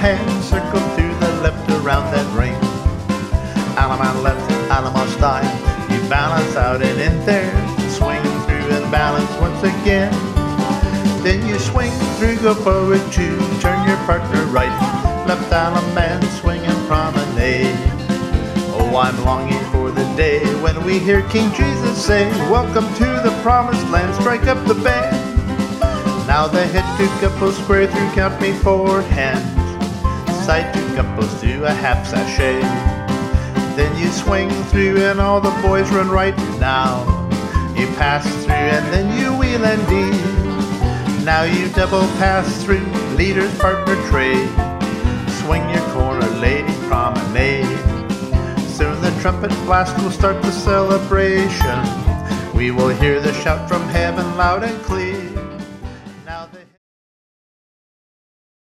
hand, circle to the left around that ring. Alum on left, alum on style. You balance out and in there, swing through and balance once again. Then you swing through, go forward two, turn your partner right, left alum man, swing and promenade. Oh, I'm longing for the day when we hear King Jesus say, welcome to the promised land, strike up the band. Now the head two couples square through, count me four hands. Side two couples do a half sachet. Then you swing through and all the boys run right now. You pass through and then you wheel and deal. Now you double pass through, leader's partner trade. Swing your corner, lady, promenade. Soon the trumpet blast will start the celebration. We will hear the shout from heaven loud and clear.